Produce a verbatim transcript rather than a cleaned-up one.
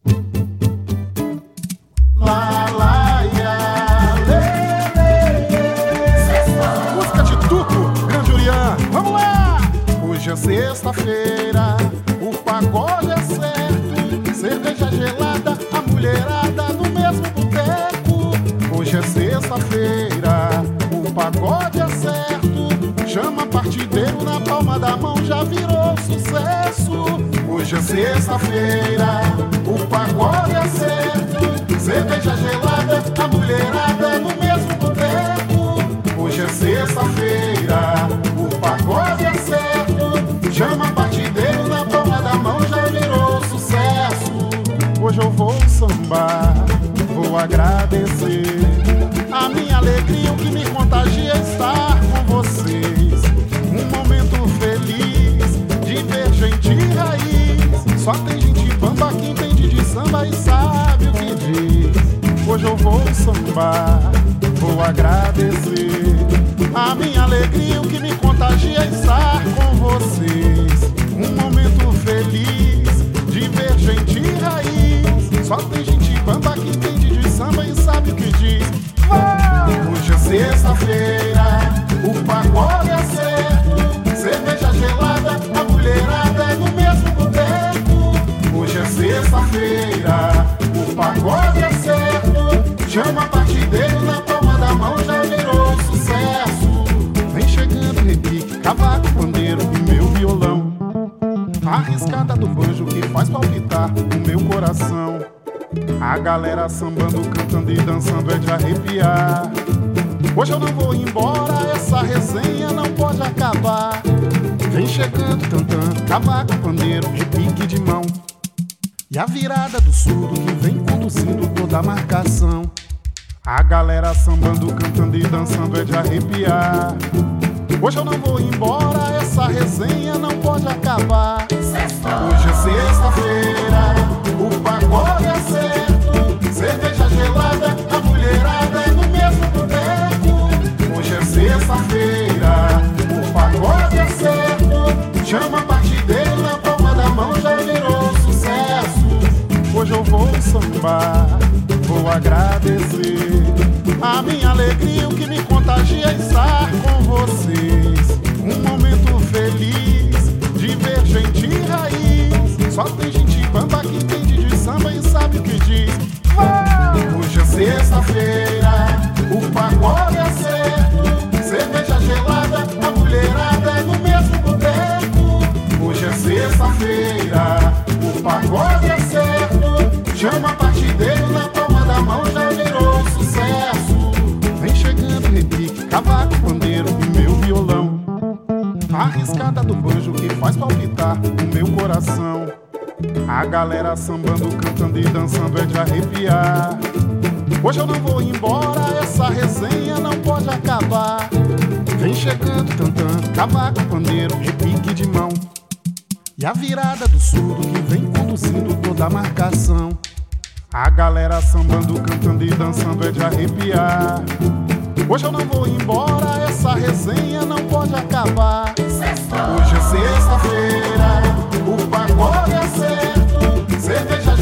Lá, lá, ia, lê, lê, lê. Música de Tuco, Grande Urian, vamos lá! Hoje é sexta-feira, o pagode é certo, cerveja gelada, a mulherada no mesmo boteco. Hoje é sexta-feira, o pagode é certo, chama partideiro na palma da mão, já virou sucesso. Hoje é sexta-feira, o pagode é certo, cerveja gelada, a mulherada no mesmo boteco. Hoje é sexta-feira, o pagode é certo, chama partideiro na palma da mão, já virou sucesso. Hoje eu vou sambar, vou agradecer a minha alegria, o que me contagia é estar com vocês. Um momento feliz de ver gente raiz. Só tem gente bamba que entende de samba e sabe o que diz. Hoje eu vou sambar, vou agradecer a minha alegria, o que me contagia é estar com vocês. Um momento feliz de ver gente raiz. Só tem gente bamba que entende de samba e sabe o que diz. Hoje é sexta-feira, o pagode é certo, cerveja gelada, a mulherada no mesmo boteco. Hoje é sexta-feira, o pagode é certo, chama partideiro na palma da mão, já virou sucesso. Vem chegando repique, cavaco, pandeiro e meu violão, a riscada do banjo que faz palpitar o meu coração. A galera sambando, cantando e dançando é de arrepiar. Hoje eu não vou embora, essa resenha não pode acabar. Vem chegando, tantã, cavaco, pandeiro, repique de mão, e a virada do surdo que vem conduzindo toda a marcação. A galera sambando, cantando e dançando é de arrepiar. Hoje eu não vou embora, essa resenha não pode acabar. Hoje é sexta-feira, o pagode é certo, cerveja gelada, a mulherada é no mesmo boteco. Hoje é sexta-feira, o pagode é certo, chama partideiro na palma da mão, já virou sucesso. Hoje eu vou sambar, vou agradecer a minha alegria, o que me contagia é estar com vocês. Um momento feliz de ver gente raiz. Só tem gente bamba que entende de samba e sabe o que diz. Hoje é sexta-feira, o pagode é certo, cerveja gelada, a mulherada no mesmo boteco. Hoje é sexta-feira, o pagode é certo, chama partideiro na palma da mão, já virou sucesso. Vem chegando repique, cavaco, pandeiro e meu violão, a riscada do banjo que faz palpitar o meu coração. A galera sambando, cantando e dançando é de arrepiar. Hoje eu não vou embora, essa resenha não pode acabar. Vem chegando, tantã, cavaco, pandeiro, repique de mão, e a virada do surdo que vem conduzindo toda a marcação. A galera sambando, cantando e dançando é de arrepiar. Hoje eu não vou embora, essa resenha não pode acabar. Hoje é sexta-feira, o pagode é certo, cerveja